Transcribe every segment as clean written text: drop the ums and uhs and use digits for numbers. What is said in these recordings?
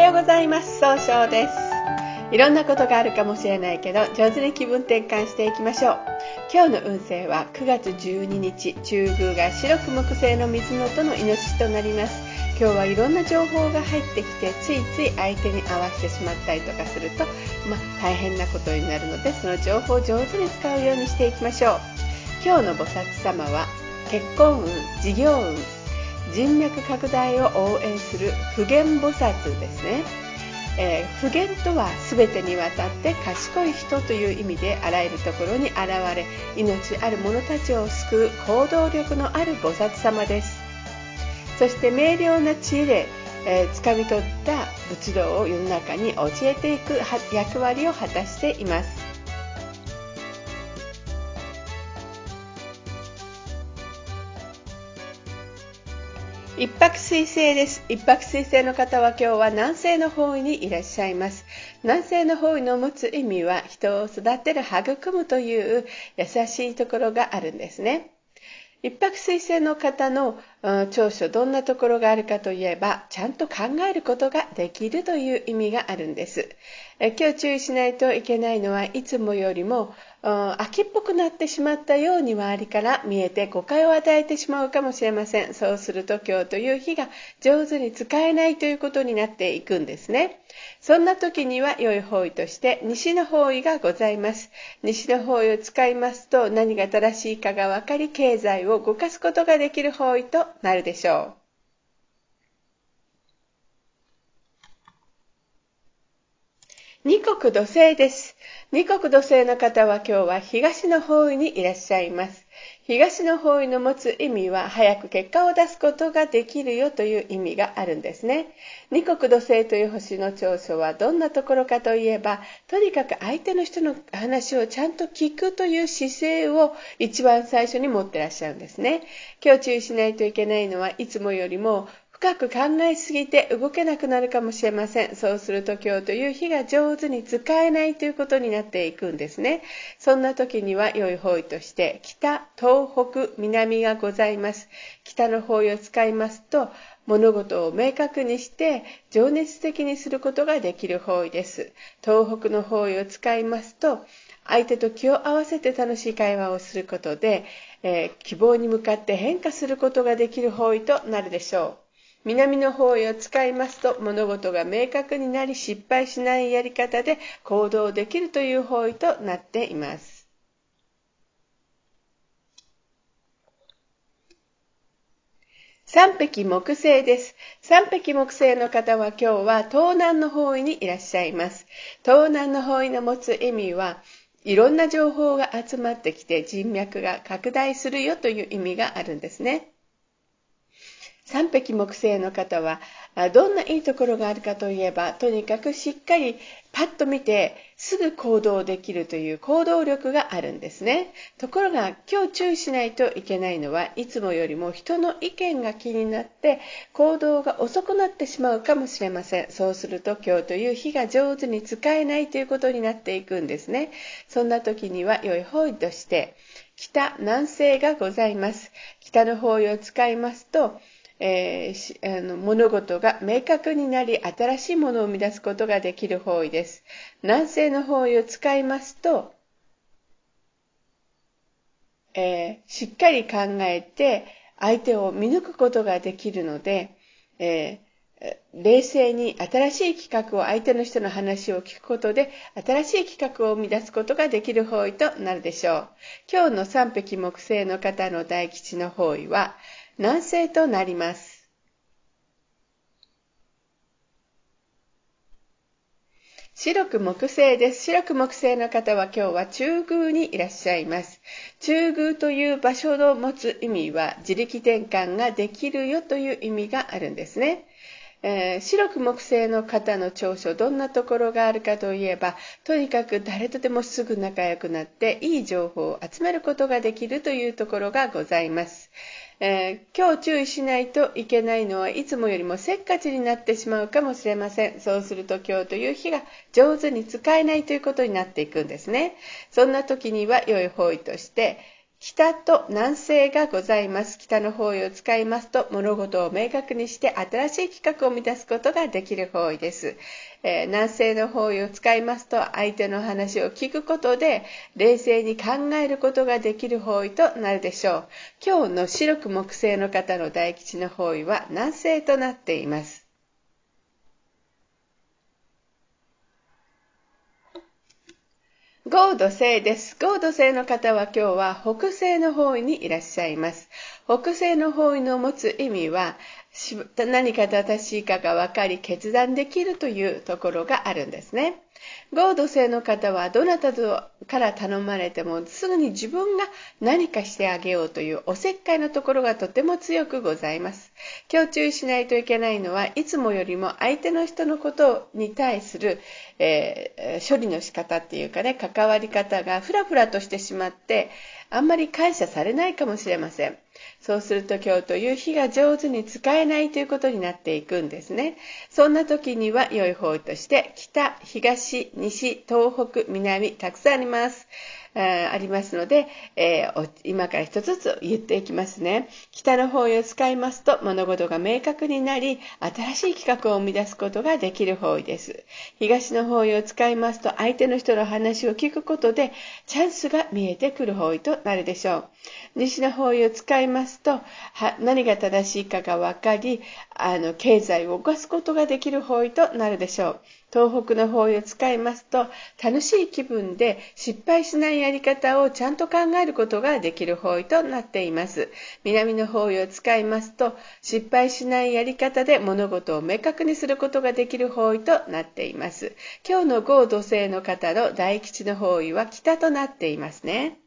ようございます。総称です。いろんなことがあるかもしれないけど、上手に気分転換していきましょう。今日の運勢は9月12日、中宮が白く木星の水のとのイノシシとなります。今日はいろんな情報が入ってきて、ついつい相手に合わせてしまったりとかすると、大変なことになるので、その情報を上手に使うようにしていきましょう。今日の菩薩様は、結婚運、事業運、人脈拡大を応援する普賢菩薩ですね。普賢とは全てにわたって賢い人という意味で、あらゆるところに現れ、命ある者たちを救う行動力のある菩薩様です。そして明瞭な知恵で、掴み取った仏道を世の中に教えていく役割を果たしています。一泊水星です。一泊水星の方は今日は南西の方位にいらっしゃいます。南西の方位の持つ意味は、人を育てる、育むという優しいところがあるんですね。一泊水星の方の長所、どんなところがあるかといえば、ちゃんと考えることができるという意味があるんです。今日注意しないといけないのは、いつもよりも秋っぽくなってしまったように周りから見えて誤解を与えてしまうかもしれません。そうすると今日という日が上手に使えないということになっていくんですね。そんな時には良い方位として西の方位がございます。西の方位を使いますと、何が正しいかが分かり、経済を動かすことができる方位となるでしょう。二国土星です。二国土星の方は今日は東の方位にいらっしゃいます。東の方位の持つ意味は、早く結果を出すことができるよという意味があるんですね。二国土星という星の長所はどんなところかといえば、とにかく相手の人の話をちゃんと聞くという姿勢を一番最初に持ってらっしゃるんですね。今日注意しないといけないのは、いつもよりも深く考えすぎて動けなくなるかもしれません。そうすると今日という日が上手に使えないということになっていくんですね。そんな時には良い方位として北、東北、南がございます。北の方位を使いますと、物事を明確にして情熱的にすることができる方位です。東北の方位を使いますと、相手と気を合わせて楽しい会話をすることで、希望に向かって変化することができる方位となるでしょう。南の方位を使いますと、物事が明確になり、失敗しないやり方で行動できるという方位となっています。三匹木星です。三匹木星の方は今日は東南の方位にいらっしゃいます。東南の方位の持つ意味は、いろんな情報が集まってきて人脈が拡大するよという意味があるんですね。三匹木星の方はどんないいところがあるかといえば、とにかくしっかりパッと見てすぐ行動できるという行動力があるんですね。ところが今日注意しないといけないのは、いつもよりも人の意見が気になって行動が遅くなってしまうかもしれません。そうすると今日という日が上手に使えないということになっていくんですね。そんな時には良い方位として北、南西がございます。北の方位を使いますと、物事が明確になり、新しいものを生み出すことができる方位です。南西の方位を使いますと、しっかり考えて相手を見抜くことができるので、冷静に新しい企画を、相手の人の話を聞くことで新しい企画を生み出すことができる方位となるでしょう。今日の三匹木星の方の大吉の方位は南西となります。白く木星です。白く木星の方は今日は中宮にいらっしゃいます。中宮という場所の持つ意味は、自力転換ができるよという意味があるんですね。白く木星の方の長所、どんなところがあるかといえば、とにかく誰とでもすぐ仲良くなっていい情報を集めることができるというところがございます。今日注意しないといけないのは、いつもよりもせっかちになってしまうかもしれません。そうすると今日という日が上手に使えないということになっていくんですね。そんな時には良い方位として北と南西がございます。北の方位を使いますと、物事を明確にして新しい企画を生み出すことができる方位です。南西の方位を使いますと、相手の話を聞くことで、冷静に考えることができる方位となるでしょう。今日の白く木星の方の大吉の方位は南西となっています。合土星です。合土星の方は今日は北西の方位にいらっしゃいます。北西の方位の持つ意味は、何か正しいかが分かり決断できるというところがあるんですね。合土星の方はどなたから頼まれてもすぐに自分が何かしてあげようというおせっかいのところがとても強くございます。今日注意しないといけないのは、いつもよりも相手の人のことに対する、処理の仕方っていうかね、関わり方がフラフラとしてしまってあんまり感謝されないかもしれません。そうすると今日という日が上手に使えないということになっていくんですね。そんな時には良い方位として北、東、西、東北、南たくさんあります。ありますので、今から一つずつ言っていきますね。北の方位を使いますと物事が明確になり、新しい企画を生み出すことができる方位です。東の方位を使いますと相手の人の話を聞くことでチャンスが見えてくる方位となるでしょう。西の方位を使いますと何が正しいかが分かり、経済を動かすことができる方位となるでしょう。東北の方位を使いますと楽しい気分で失敗しないやり方をちゃんと考えることができる方位となっています。南の方位を使いますと失敗しないやり方で物事を明確にすることができる方位となっています。今日の合土星の方の大吉の方位は北となっていますね。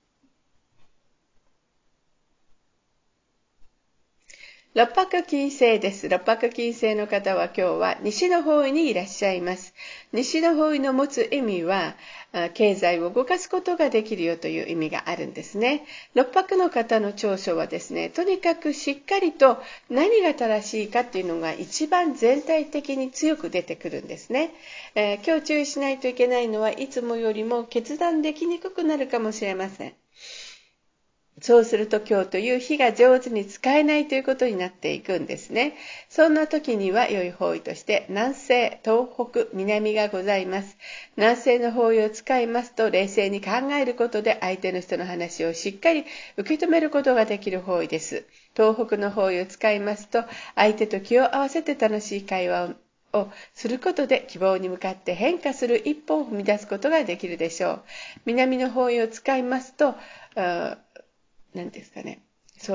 六白金星です。六白金星の方は今日は西の方位にいらっしゃいます。西の方位の持つ意味は、経済を動かすことができるよという意味があるんですね。六白の方の長所はですね、とにかくしっかりと何が正しいかっていうのが一番全体的に強く出てくるんですね。今日注意しないといけないのはいつもよりも決断できにくくなるかもしれません。そうすると今日という日が上手に使えないということになっていくんですね。そんな時には良い方位として南西、東北、南がございます。南西の方位を使いますと冷静に考えることで相手の人の話をしっかり受け止めることができる方位です。東北の方位を使いますと相手と気を合わせて楽しい会話をすることで希望に向かって変化する一歩を踏み出すことができるでしょう。南の方位を使いますと何ですかね。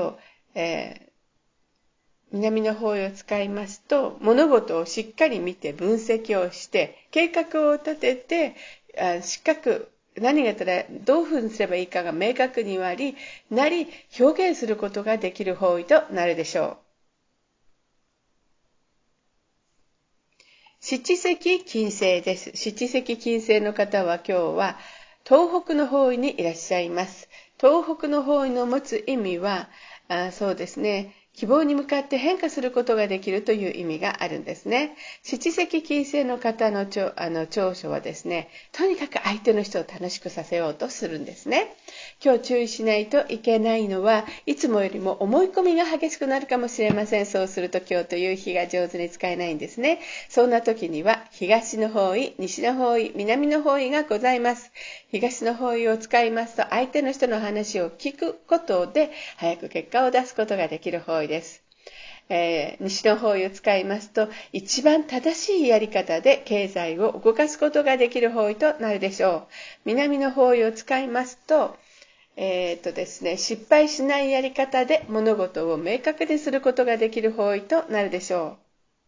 南の方位を使いますと物事をしっかり見て分析をして計画を立てて何がどういうふうにすればいいかが明確になり表現することができる方位となるでしょう。七石金星です。七石金星の方は今日は東北の方位にいらっしゃいます。東北の方位の持つ意味は、そうですね、希望に向かって変化することができるという意味があるんですね。七石金星の方の長所はですね、とにかく相手の人を楽しくさせようとするんですね。今日注意しないといけないのはいつもよりも思い込みが激しくなるかもしれません。そうすると今日という日が上手に使えないんですね。そんな時には東の方位、西の方位、南の方位がございます。東の方位を使いますと相手の人の話を聞くことで早く結果を出すことができる方位です。西の方位を使いますと一番正しいやり方で経済を動かすことができる方位となるでしょう。南の方位を使いますとですね、失敗しないやり方で物事を明確にすることができる方位となるでしょう。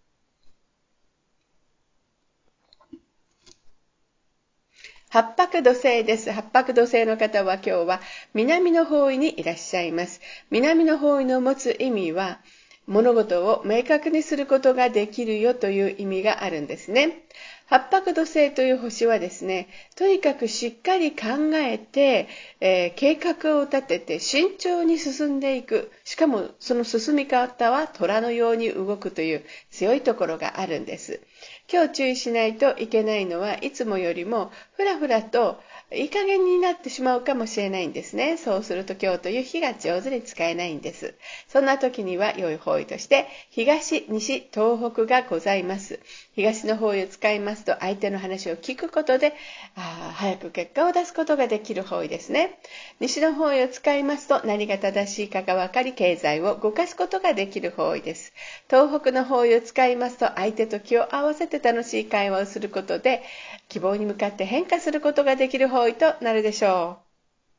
八白土星です。八白土星の方は今日は南の方位にいらっしゃいます。南の方位の持つ意味は物事を明確にすることができるよという意味があるんですね。八白土星という星はですね、とにかくしっかり考えて、計画を立てて慎重に進んでいく。しかもその進み方は虎のように動くという強いところがあるんです。 今日注意しないといけないのはいつもよりもふらふらといい加減になってしまうかもしれないんですね。そうすると今日という日が上手に使えないんです。そんな時には良い方位として東、西、東北がございます。東の方位を使いますと相手の話を聞くことで早く結果を出すことができる方位ですね。西の方位を使いますと何が正しいかが分かり経済を動かすことができる方位です。東北の方位を使いますと相手と気を合わせて楽しい会話をすることで希望に向かって変化することができる方位となるでしょう。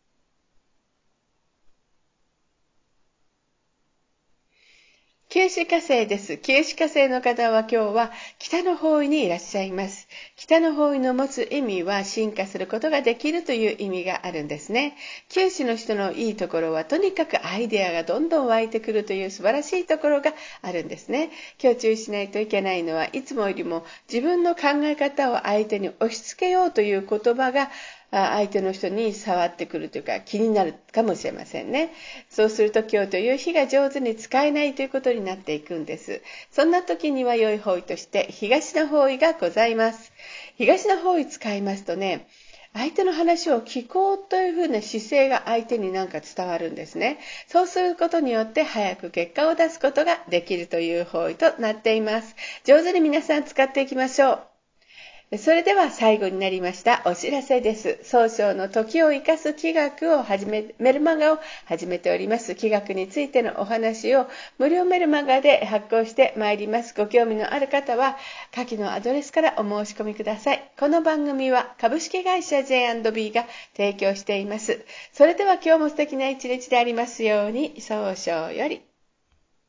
九死火星です。九死火星の方は今日は北の方位にいらっしゃいます。北の方位の持つ意味は進化することができるという意味があるんですね。九死の人のいいところはとにかくアイデアがどんどん湧いてくるという素晴らしいところがあるんですね。今日注意しないといけないのはいつもよりも自分の考え方を相手に押し付けようという言葉が相手の人に触ってくるというか気になるかもしれませんね。そうすると今日という日が上手に使えないということになっていくんです。そんな時には良い方位として東の方位がございます。東の方位使いますとね、相手の話を聞こうというふうな姿勢が相手になんか伝わるんですね。そうすることによって早く結果を出すことができるという方位となっています。上手に皆さん使っていきましょう。それでは最後になりましたお知らせです。総称の時を生かす気学をメルマガを始めております。気学についてのお話を無料メルマガで発行してまいります。ご興味のある方は下記のアドレスからお申し込みください。この番組は株式会社 J&B が提供しています。それでは今日も素敵な一日でありますように、総称より。